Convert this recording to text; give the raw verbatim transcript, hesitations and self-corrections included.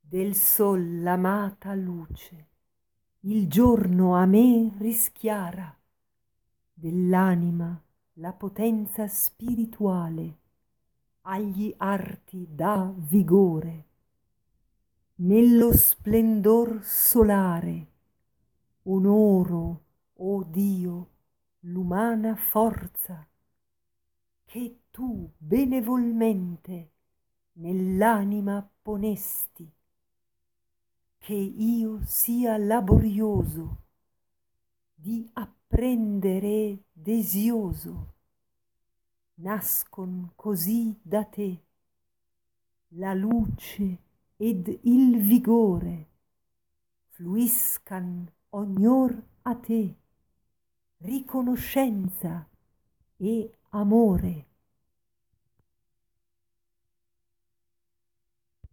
Del sol l'amata luce, il giorno a me rischiara, dell'anima la potenza spirituale, agli arti dà vigore. Nello splendor solare onoro, o Dio, l'umana forza, che tu benevolmente nell'anima ponesti, che io sia laborioso di apprendere desioso. Nascon così da te la luce ed il vigore, fluiscan ognor a te riconoscenza e amore.